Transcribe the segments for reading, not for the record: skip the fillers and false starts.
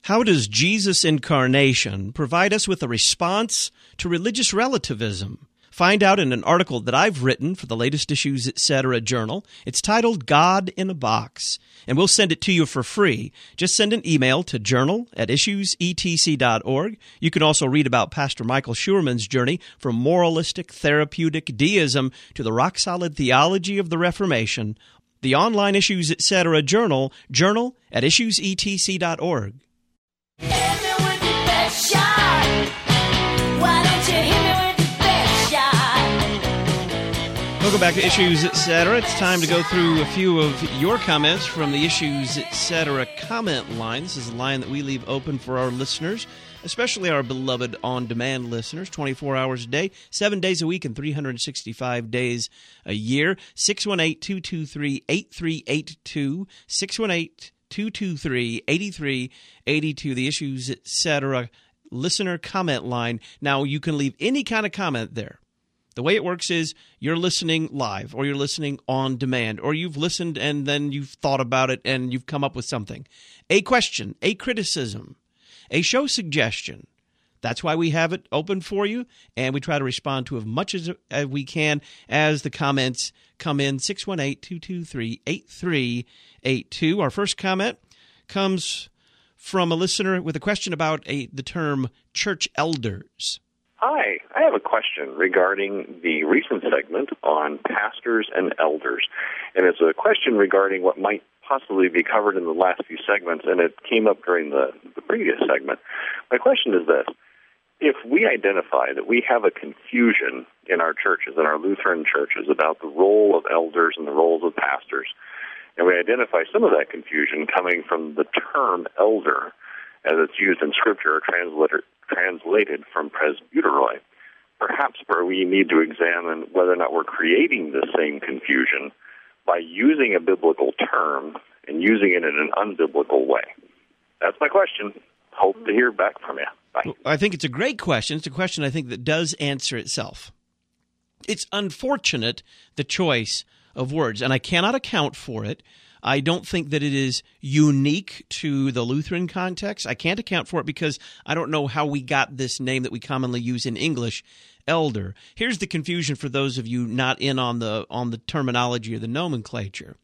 How does Jesus' incarnation provide us with a response to religious relativism? Find out in an article that I've written for the latest Issues Etc. journal. It's titled God in a Box, and we'll send it to you for free. Just send an email to journal@issuesetc.org. You can also read about Pastor Michael Schurman's journey from moralistic therapeutic deism to the rock-solid theology of the Reformation. The online Issues Etc. journal, journal@issuesetc.org. Hit me with the best shot. Why don't you hit me with the best shot? Welcome back to Issues Etc. It's time to go through a few of your comments from the Issues Etc. comment line. This is a line that we leave open for our listeners, especially our beloved on-demand listeners, 24 hours a day, 7 days a week, and 365 days a year. 618-223-8382, 618-223-8382, the Issues Etc. listener comment line. Now, you can leave any kind of comment there. The way it works is you're listening live, or you're listening on demand, or you've listened and then you've thought about it and you've come up with something. A question, a criticism, a show suggestion. That's why we have it open for you, and we try to respond to as much as we can as the comments come in. 618-223-8382. Our first comment comes from a listener with a question about the term church elders. Hi, I have a question regarding the recent segment on pastors and elders. And it's a question regarding what might possibly be covered in the last few segments, and it came up during the previous segment. My question is this. If we identify that we have a confusion in our churches, in our Lutheran churches, about the role of elders and the roles of pastors, and we identify some of that confusion coming from the term elder as it's used in Scripture or translated from presbyteroi, perhaps we need to examine whether or not we're creating the same confusion by using a biblical term and using it in an unbiblical way. That's my question. Hope to hear back from you. Bye. I think it's a great question. It's a question I think that does answer itself. It's unfortunate, the choice of words, and I cannot account for it. I don't think that it is unique to the Lutheran context. I can't account for it because I don't know how we got this name that we commonly use in English, elder. Here's the confusion for those of you not in on the terminology or the nomenclature.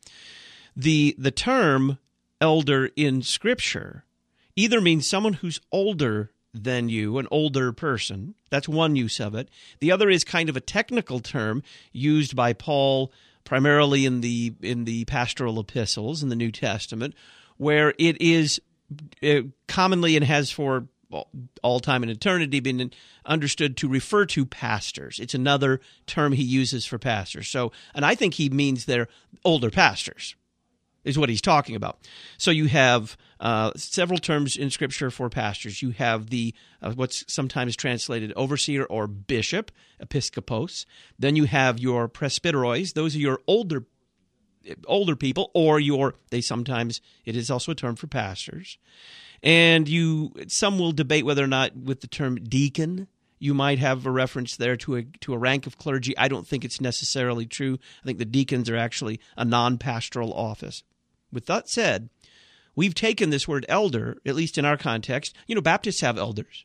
The term elder in Scripture either means someone who's older than you, an older person. That's one use of it. The other is kind of a technical term used by Paul primarily in the pastoral epistles in the New Testament, where it is commonly and has for all time and eternity been understood to refer to pastors. It's another term he uses for pastors. So, and I think he means they're older pastors, is what he's talking about. So you have several terms in Scripture for pastors. You have the what's sometimes translated overseer or bishop, episkopos. Then you have your presbyterois. Those are your older people, or it is also a term for pastors. And some will debate whether or not with the term deacon, you might have a reference there to a rank of clergy. I don't think it's necessarily true. I think the deacons are actually a non-pastoral office. With that said, we've taken this word elder, at least in our context. Baptists have elders.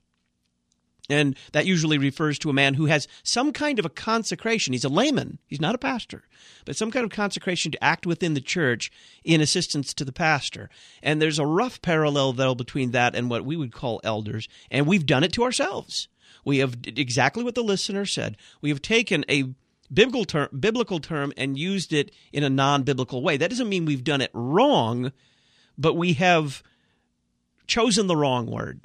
And that usually refers to a man who has some kind of a consecration. He's a layman. He's not a pastor. But some kind of consecration to act within the church in assistance to the pastor. And there's a rough parallel, though, between that and what we would call elders. And we've done it to ourselves. We have exactly what the listener said. We have taken a biblical term and used it in a non-biblical way. That doesn't mean we've done it wrong, but we have chosen the wrong word.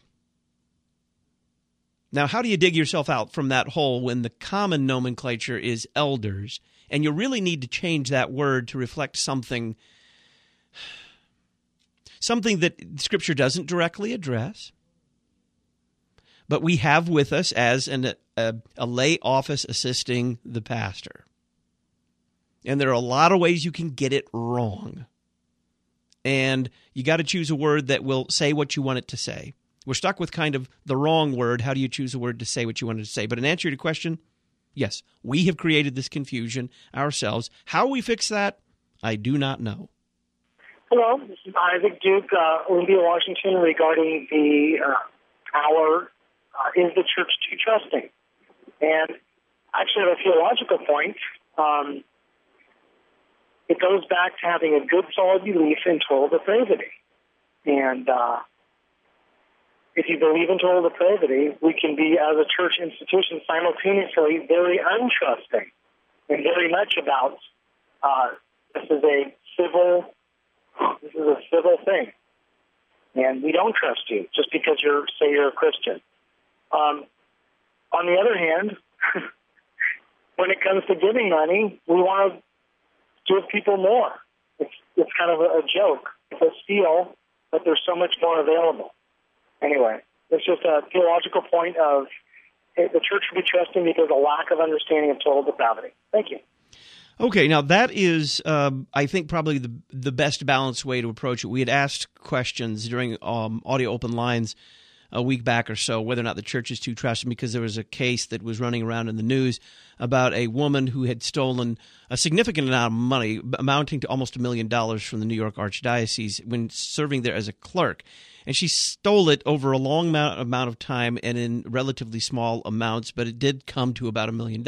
Now, how do you dig yourself out from that hole when the common nomenclature is elders, and you really need to change that word to reflect something that Scripture doesn't directly address, but we have with us as a lay office assisting the pastor. And there are a lot of ways you can get it wrong. And you got to choose a word that will say what you want it to say. We're stuck with kind of the wrong word. How do you choose a word to say what you wanted to say? But in answer to your question, yes, we have created this confusion ourselves. How we fix that, I do not know. Hello, this is Isaac Duke, Olympia, Washington, regarding the is the church too trusting? And I actually have a theological point. It goes back to having a good, solid belief in total depravity. And if you believe in total depravity, we can be, as a church institution, simultaneously very untrusting and very much about this is a civil thing, and we don't trust you just because you're a Christian. On the other hand, when it comes to giving money, we want to give people more. It's kind of a joke. It's a steal, but there's so much more available. Anyway, it's just a theological point of the church should be trusting because of a lack of understanding of total depravity. Thank you. Okay, now that is, I think, probably the best balanced way to approach it. We had asked questions during Audio Open Lines a week back or so whether or not the church is too trusting, because there was a case that was running around in the news about a woman who had stolen a significant amount of money, amounting to almost $1 million from the New York Archdiocese when serving there as a clerk. And she stole it over a long amount of time and in relatively small amounts, but it did come to about $1 million.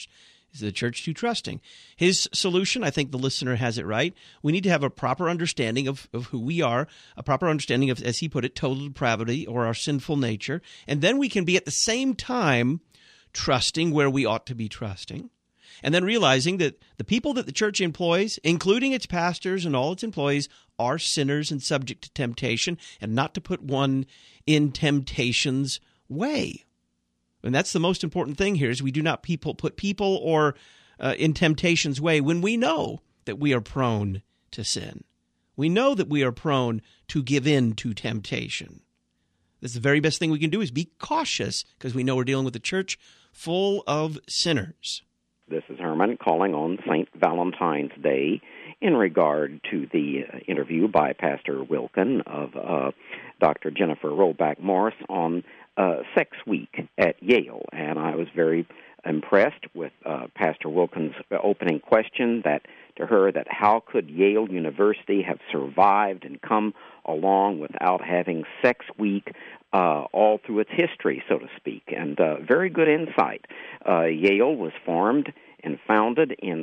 Is the church too trusting? His solution, I think the listener has it right. We need to have a proper understanding of who we are, a proper understanding of, as he put it, total depravity or our sinful nature. And then we can be at the same time trusting where we ought to be trusting. And then realizing that the people that the church employs, including its pastors and all its employees, are sinners and subject to temptation, and not to put one in temptation's way. And that's the most important thing here, is we do not put people or in temptation's way when we know that we are prone to sin. We know that we are prone to give in to temptation. That's the very best thing we can do, is be cautious, because we know we're dealing with a church full of sinners. This is Herman calling on St. Valentine's Day in regard to the interview by Pastor Wilken of Dr. Jennifer Rollback Morris on Sex Week at Yale. And I was very impressed with Pastor Wilken's opening question to her that how could Yale University have survived and come along without having Sex Week all through its history, so to speak. And very good insight. Yale was formed and founded in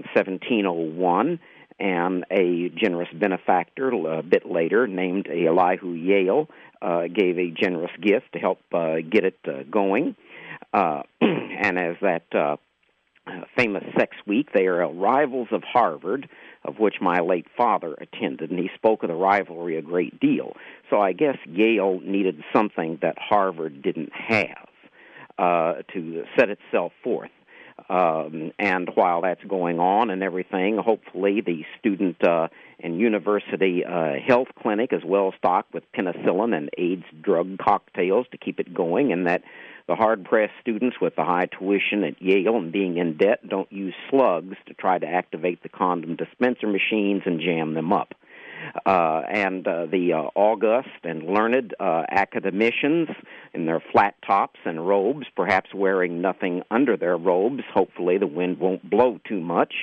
1701, and a generous benefactor a bit later named Elihu Yale gave a generous gift to help get it going. And as that famous Sex Week, they are rivals of Harvard, of which my late father attended, and he spoke of the rivalry a great deal. So I guess Yale needed something that Harvard didn't have to set itself forth. And while that's going on and everything, hopefully the student and university health clinic is well stocked with penicillin and AIDS drug cocktails to keep it going, and that the hard-pressed students with the high tuition at Yale and being in debt don't use slugs to try to activate the condom dispenser machines and jam them up. And the august and learned academicians in their flat tops and robes, perhaps wearing nothing under their robes. Hopefully the wind won't blow too much.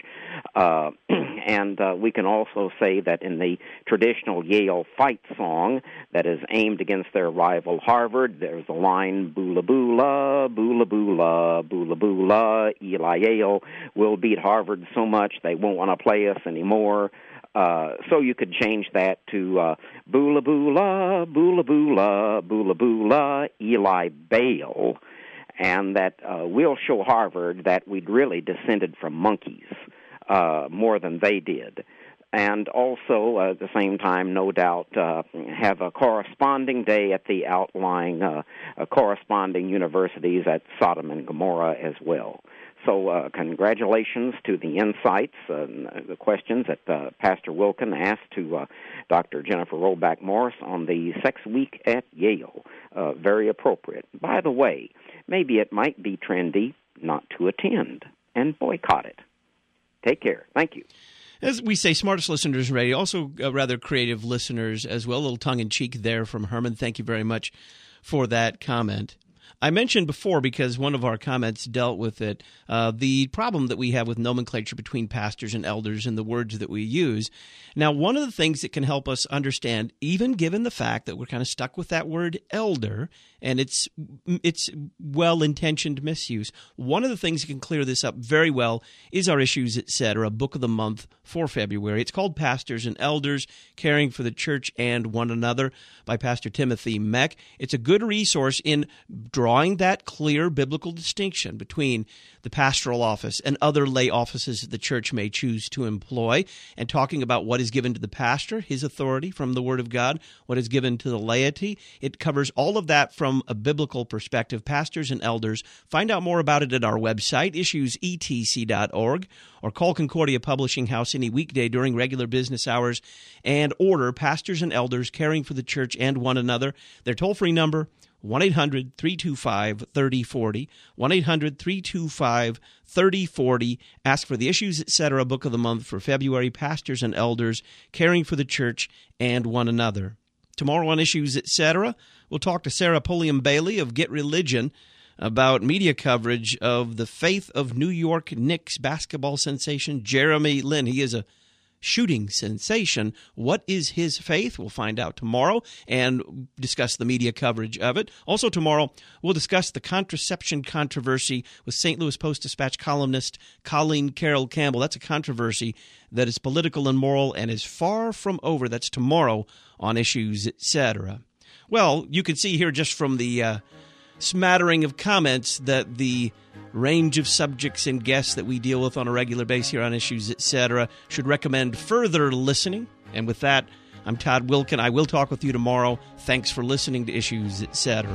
And we can also say that in the traditional Yale fight song that is aimed against their rival Harvard, there's a line, "Boola boola, boola boola, boola boola, Eli Yale will beat Harvard so much they won't want to play us anymore." So you could change that to "Boola boola, boola boola, boola boola, Eli Bail," and that we'll show Harvard that we'd really descended from monkeys more than they did. And also, at the same time, no doubt, have a corresponding day at the outlying corresponding universities at Sodom and Gomorrah as well. So congratulations to the insights, the questions that Pastor Wilken asked to Dr. Jennifer Rollback Morris on the Sex Week at Yale. Very appropriate. By the way, maybe it might be trendy not to attend and boycott it. Take care. Thank you. As we say, smartest listeners in radio, also rather creative listeners as well. A little tongue-in-cheek there from Herman. Thank you very much for that comment. I mentioned before, because one of our comments dealt with it, the problem that we have with nomenclature between pastors and elders and the words that we use. Now, one of the things that can help us understand, even given the fact that we're kind of stuck with that word elder and its well-intentioned misuse, one of the things that can clear this up very well is our Issues, Etc. Book of the Month for February. It's called Pastors and Elders, Caring for the Church and One Another by Pastor Timothy Meck. It's a good resource in drawing that clear biblical distinction between the pastoral office and other lay offices that the church may choose to employ, and talking about what is given to the pastor, his authority from the Word of God, what is given to the laity. It covers all of that from a biblical perspective, Pastors and Elders. Find out more about it at our website, issuesetc.org, or call Concordia Publishing House any weekday during regular business hours and order Pastors and Elders, Caring for the Church and One Another. Their toll-free number, 1-800-325-3040, 1-800-325-3040. Ask for the Issues, Etc. Book of the Month for February, Pastors and Elders, Caring for the Church and One Another. Tomorrow on Issues, Etc., we'll talk to Sarah Pulliam Bailey of Get Religion about media coverage of the faith of New York Knicks basketball sensation Jeremy Lin. He is a shooting sensation. What is his faith? We'll find out tomorrow and discuss the media coverage of it. Also tomorrow, we'll discuss the contraception controversy with St. Louis Post-Dispatch columnist Colleen Carroll Campbell. That's a controversy that is political and moral and is far from over. That's tomorrow on Issues, Etc. Well, you can see here just from the smattering of comments that the range of subjects and guests that we deal with on a regular basis here on Issues, Etc. should recommend further listening. And with that, I'm Todd Wilken. I will talk with you tomorrow. Thanks for listening to Issues, Etc.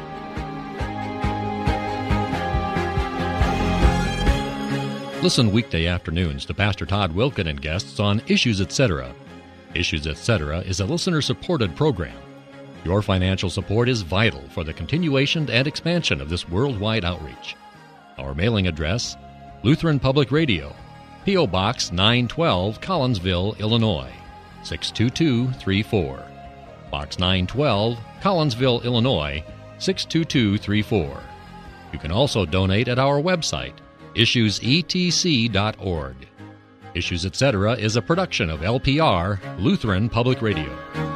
Listen weekday afternoons to Pastor Todd Wilken and guests on Issues, Etc. Issues, Etc. is a listener-supported program. Your financial support is vital for the continuation and expansion of this worldwide outreach. Our mailing address, Lutheran Public Radio, P.O. Box 912, Collinsville, Illinois, 62234. Box 912, Collinsville, Illinois, 62234. You can also donate at our website, issuesetc.org. Issues, Etc. is a production of LPR, Lutheran Public Radio.